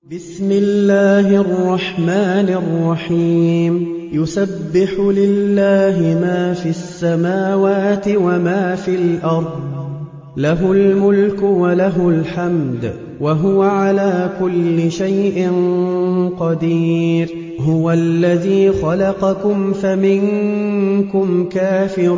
بسم الله الرحمن الرحيم يسبح لله ما في السماوات وما في الأرض له الملك وله الحمد وهو على كل شيء قدير هو الذي خلقكم فمنكم كافر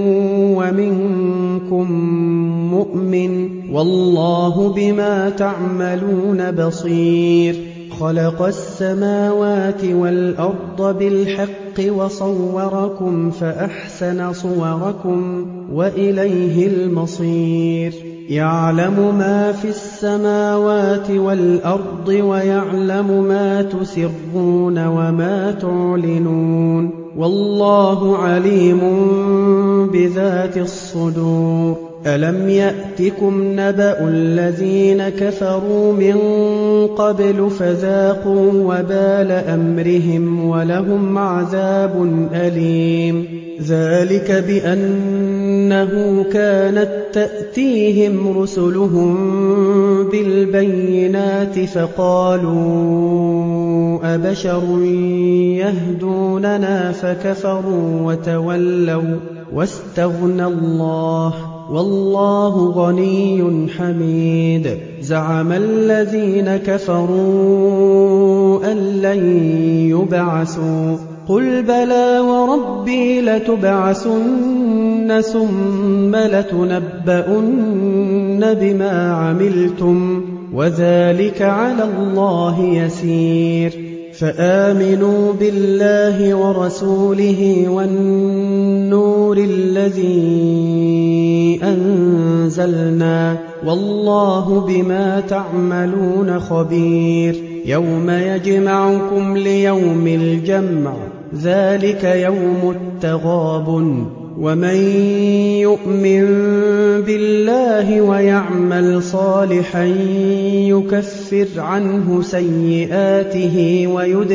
ومنكم مؤمن والله بما تعملون بصير خلق السماوات والأرض بالحق وصوركم فأحسن صوركم وإليه المصير يعلم ما في السماوات والأرض ويعلم ما تسرون وما تعلنون والله عليم بذات الصدور ألم يأتكم نبأ الذين كفروا من قبل فذاقوا وبال أمرهم ولهم عذاب أليم ذلك بأنه كانت تأتيهم رسلهم بالبينات فقالوا أبشر يهدوننا فكفروا وتولوا واستغنى الله والله غني حميد زعم الذين كفروا أن لن يبعثوا قل بلى وربي لتبعثن ثم لتنبؤن بما عملتم وذلك على الله يسير فآمنوا بالله ورسوله والنور الذي أنزلنا والله بما تعملون خبير يوم يجمعكم ليوم الجمع ذلك يوم التغابن ومن يؤمن بالله ويعمل صالحا يكفر عنه سيئاته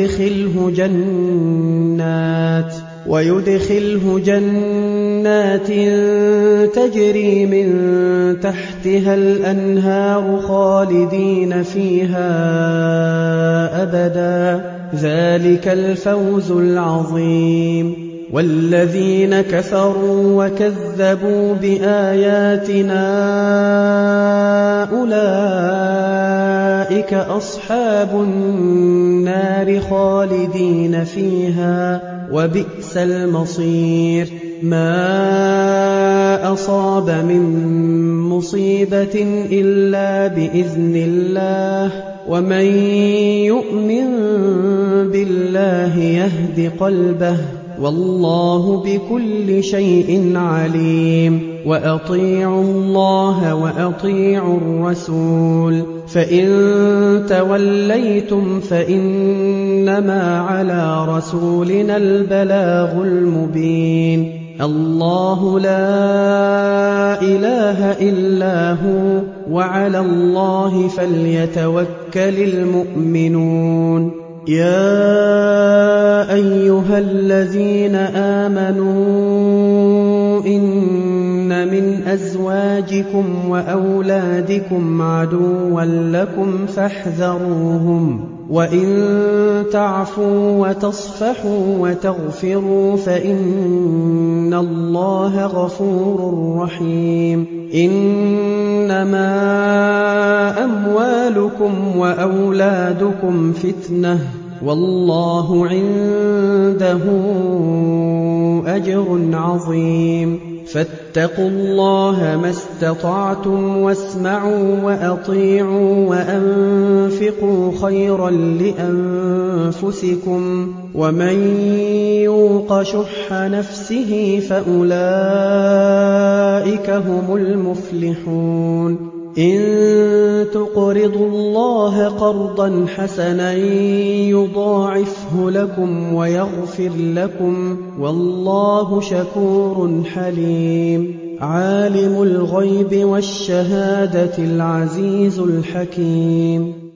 ويدخله جنات تجري من تحتها الأنهار خالدين فيها أبدا ذلك الفوز العظيم والذين كفروا وكذبوا بآياتنا أولئك أصحاب النار خالدين فيها وبئس المصير ما أصاب من مصيبة إلا بإذن الله ومن يؤمن بالله يهد قلبه والله بكل شيء عليم وأطيعوا الله وأطيعوا الرسول فإن توليتم فإنما على رسولنا البلاغ المبين الله لا إله إلا هو وعلى الله فليتوكل المؤمنون يا أيها الذين آمنوا إن من أزواجكم وأولادكم عدوا لكم فاحذروهم وإن تعفوا وتصفحوا وتغفروا فإن الله غفور رحيم إنما أموالكم وأولادكم فتنة والله عنده أجر عظيم فاتقوا الله ما استطعتم واسمعوا وأطيعوا وأنفقوا خيرا لأنفسكم ومن يوق شح نفسه فأولئك هم المفلحون إن تقرضوا الله قرضا حسنا يضاعفه لكم ويغفر لكم والله شكور حليم عالم الغيب والشهادة العزيز الحكيم